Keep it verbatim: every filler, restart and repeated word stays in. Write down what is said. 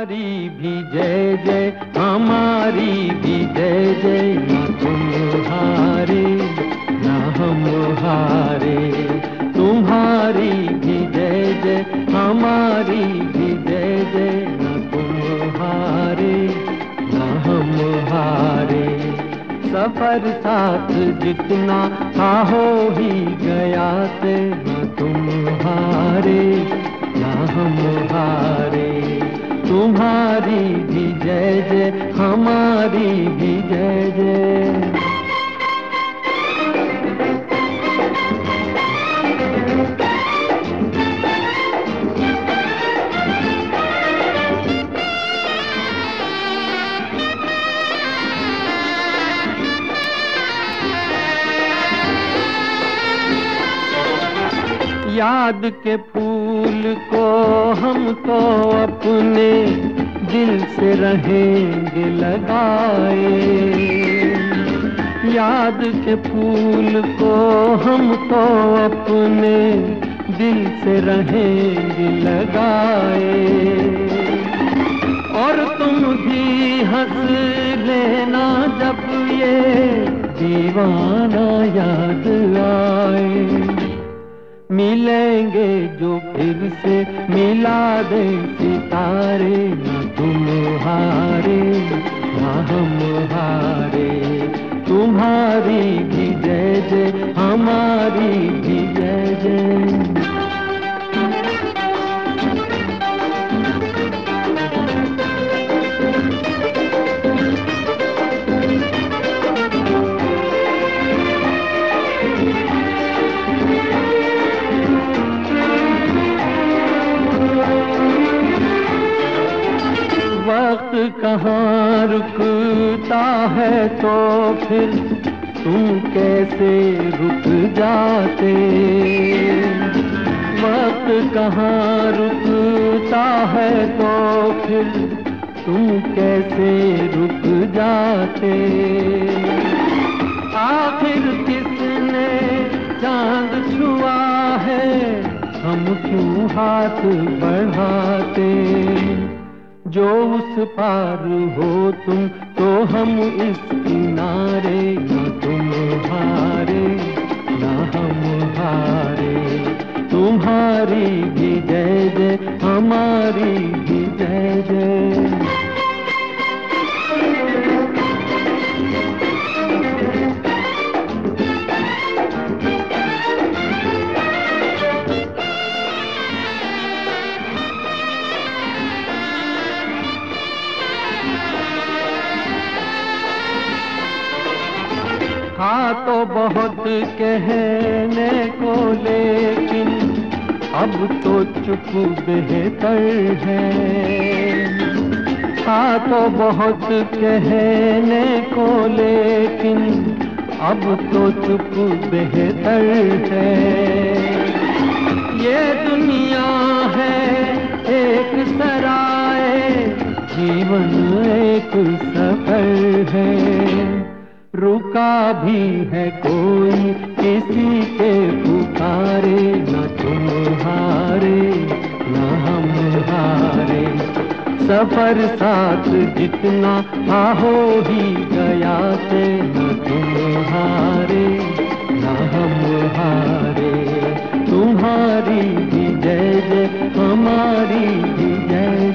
तुम्हारी भी जय जय, हमारी भी जय जय, ना तुम हारे ना हम हारे। तुम्हारी भी जय जय, हमारी भी जय जय, ना तुम हारे ना हम हारे। सफर साथ जितना था हो ही गया से, ना तुम हारे ना हम हारे। तुम्हारी भी जय जय, हमारी भी जय जय। याद के फूल को हम तो अपने दिल से रहेंगे लगाए। याद के फूल को हम तो अपने दिल से रहेंगे लगाए। और तुम भी हंस लेना जब ये दीवाना याद आए। मिलेंगे जो फिर से मिला दे सितारे, ना तुम हारे ना हम हारे। तुम्हारी भी जय जय, हमारी भी जय जय। वक्त कहाँ रुकता है तो फिर तुम कैसे रुक जाते। वक्त कहाँ रुकता है तो फिर तुम कैसे रुक जाते। आखिर किसने चांद छुआ है, हम क्यों हाथ बढ़ाते। जो उस पार हो तुम तो हम इस किनारे, ना तुम हारे ना हम हारे। तुम्हारी भी जय जय, हमारी भी जय जय। हाँ तो बहुत कहने को, लेकिन अब तो चुप बेहतर है। हाँ तो बहुत कहने को, लेकिन अब तो चुप बेहतर है। ये दुनिया है एक सराय, जीवन एक सफर है। रुका भी है कोई किसी के पुकारे, ना तुम हारे ना हम हारे। सफर साथ जितना था हो ही गया से, ना तुम हारे ना हम हारे। तुम्हारी भी जय जय, हमारी भी जय